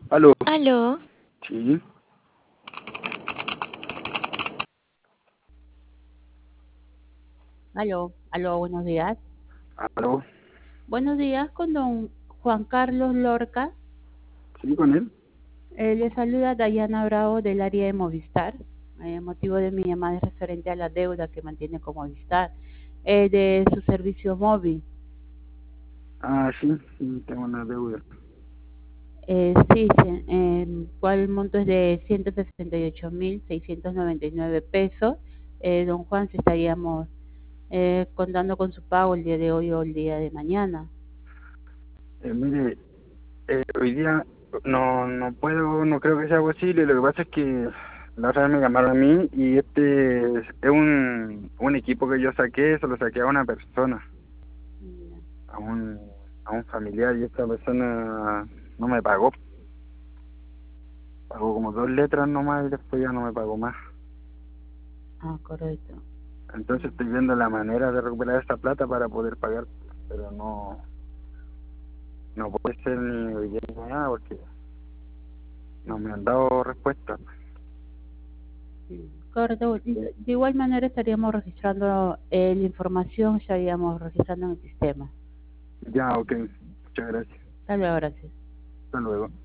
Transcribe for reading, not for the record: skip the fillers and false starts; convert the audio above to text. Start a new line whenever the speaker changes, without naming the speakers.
Aló,
Aló,
sí,
Aló, buenos días.
aló,
Buenos días con don Juan Carlos Lorca.
sí, con él.
Le saluda Dayana Bravo del área de Movistar. El motivo de mi llamada es referente a la deuda que mantiene con Movistar de su servicio móvil.
Ah, sí, sí, tengo una deuda.
Sí, cual monto es de 168.699 pesos. Don Juan, si estaríamos contando con su pago el día de hoy o el día de mañana.
Mire, hoy día no puedo, no creo que sea posible. Lo que pasa es que la otra vez me llamaron a mí y es un equipo que yo saqué, se lo saqué a una persona, a un, a un familiar, y esta persona no me pagó. Pagó como 2 letras nomás y después ya no me pagó más.
Ah, correcto.
Entonces estoy viendo la manera de recuperar esa plata para poder pagar, pero no puede ser ni hoy día ni nada porque no me han dado respuesta.
Correcto. De igual manera estaríamos registrando la información, estaríamos registrando en el sistema.
Ya, ok, muchas gracias.
Hasta luego, gracias.
Hasta luego.